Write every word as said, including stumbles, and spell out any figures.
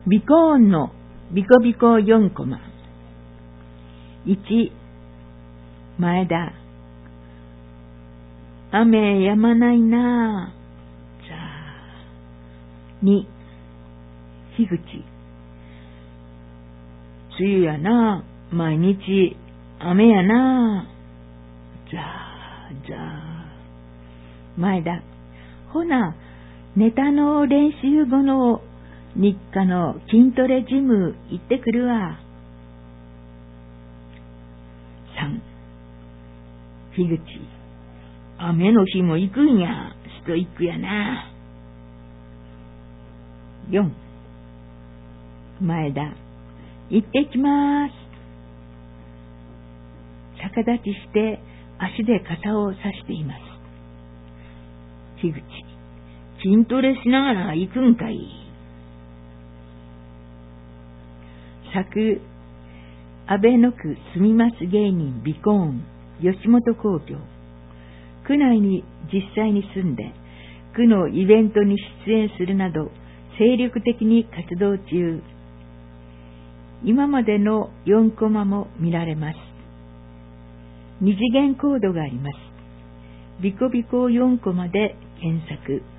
ビコーンのビコビコよんコマ。いち、前田。雨止まないなぁ。じゃあ。に、樋口。梅雨やなぁ。毎日雨やなぁ。じゃあ、じゃあ。前田。ほな、ネタの練習後の日課の筋トレジム行ってくるわ。さん、樋口。雨の日も行くんや。ストイックやな。よん、前田。行ってきまーす。逆立ちして足で傘を差しています。樋口。筋トレしながら行くんかい。作、安倍の区住みます芸人ビコーン、吉本興業。区内に実際に住んで、区のイベントに出演するなど、精力的に活動中。今までのよんコマも見られます。二次元コードがあります。ビコビコよんコマで検索。